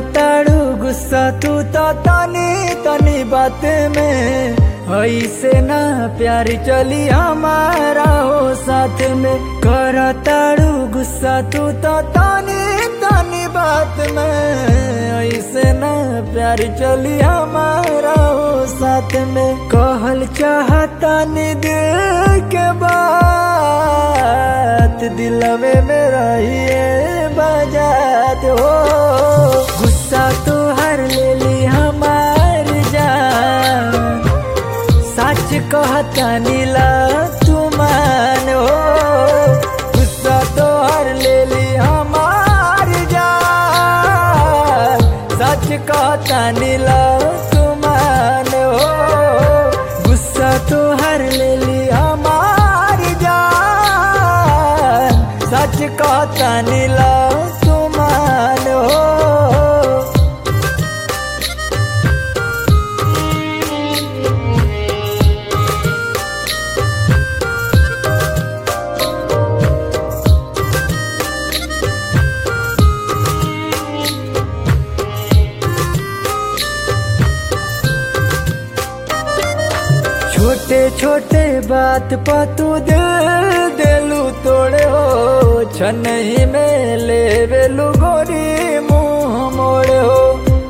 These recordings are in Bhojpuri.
ताड़ू गुस्सा तू तो तनी तनी बात में, ऐसे ना प्यार चली हमारा हो साथ में। कर ताड़ू गुस्सा तू तो तनी तनी बात में, ऐसे ना प्यार चली हमारा हो साथ में। कहल चाहता नी दिल के बात, दिलवे में रहिए बजात हो। गुस्सा तो हर ले ली हमार जान, सच कहता नीला तुमान हो। गुस्सा तो हर ले ली हमार जान, सच कहता नीला तुमान हो। गुस्सा तो हर ले ली हमार जान, सच कहता नीला तुमान हो। छोटे छोटे बात पर तू दिलू तोड़े हो, छनही में ले वेलू गोरी मुँह मोड़े हो।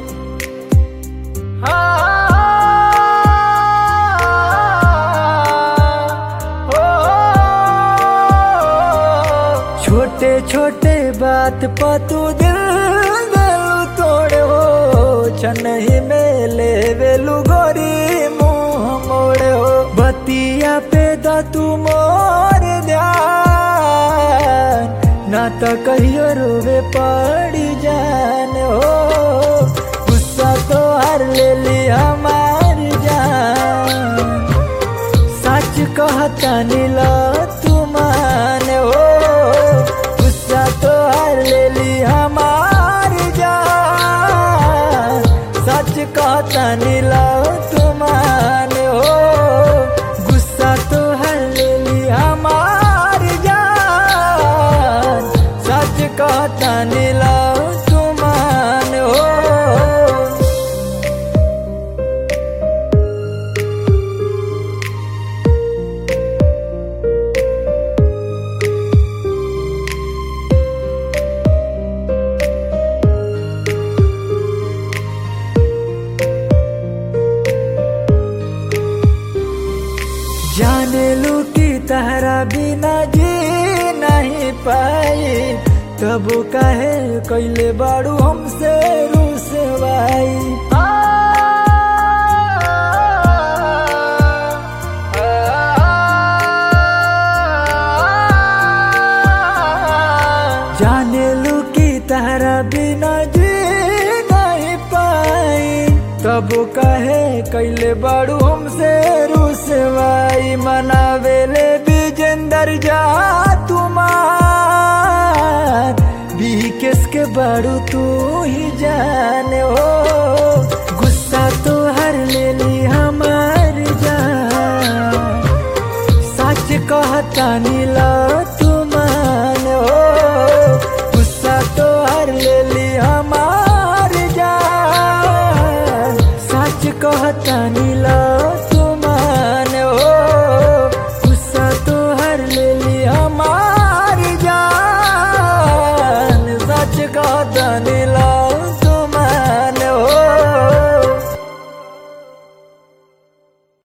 छोटे छोटे बात पर तू दिलू तोड़े हो, छनही में ले वेलू गोरी मुँह मोड़े हो। बतिया पे दा तू मोर ध्यान, ना तो कहियो रोवे पड़ी जान हो। गुस्सा तो हर ले ली हमार जान, सच कहता नीला तुमान हो। गुस्सा तो हर ले ली हमार जान, सच कहता नीला तुमान हो। गुस्सा तो हर ले ली हमार जान, सच कहता नीला तुमान हो। जाने लू की तहरा बिना जी नहीं पाई, तब काहे कैले बाड़ू हमसे रुसवाई। जाने लू की तहरा बिना जी नहीं पाई, तब काहे कैले बाड़ू हमसे रुसवाई। मनावेले विजेंदर जा तुमार, बीकेस के बाड़ू तू ही जाने हो। गुस्सा तो हर ले ली हमार जान, सच कहता नीला तुमान हो। गुस्सा तो हर ले ली हमार जान, सच कहता नीला तुमान हो। गुस्सा तो हर ले ली हमार जान, सच कहता नीला